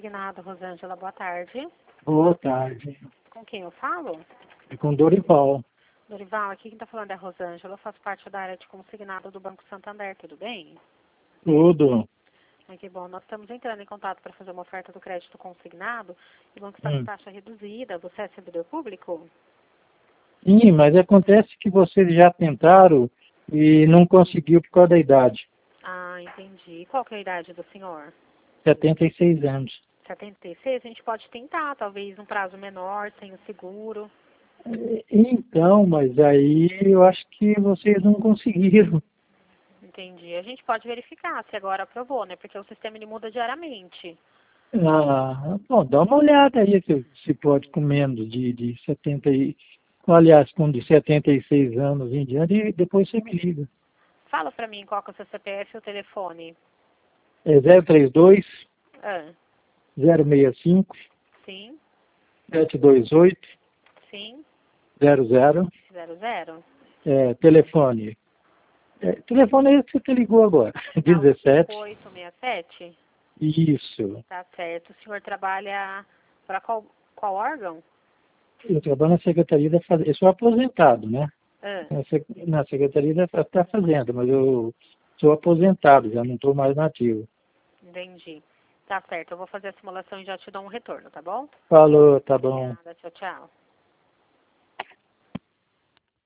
Consignado, Rosângela, boa tarde. Boa tarde. Com quem eu falo? É com Dorival. Dorival, aqui quem está falando é a Rosângela, eu faço parte da área de consignado do Banco Santander, tudo bem? Tudo. Que bom, nós estamos entrando em contato para fazer uma oferta do crédito consignado, e o banco está com taxa reduzida, você é servidor público? Sim, mas acontece que vocês já tentaram e não conseguiu por causa da idade. Ah, entendi. Qual que é a idade do senhor? 76 anos. 76, a gente pode tentar, talvez um prazo menor, sem o seguro. Então, mas aí eu acho que vocês não conseguiram. Entendi. A gente pode verificar se agora aprovou, né? Porque o sistema ele muda diariamente. Ah, bom, dá uma olhada aí se pode com menos de 70 e... Aliás, com de 76 anos em diante, e depois você me liga. Fala pra mim qual que é o seu CPF e o telefone. É 032 Ah, 065 sim, 728 sim, 00. 00. Telefone. Telefone é esse que você ligou agora. Tá, o 17. 5867? Isso. Tá certo. O senhor trabalha para qual órgão? Eu trabalho na Secretaria da Fazenda. Eu sou aposentado, né? Ah, Na Secretaria da Fazenda, mas eu sou aposentado, já não estou mais nativo. entendi. Tá certo. Eu vou fazer a simulação e já te dou um retorno, tá bom? Falou, tá bom. Obrigada. Tchau, tchau.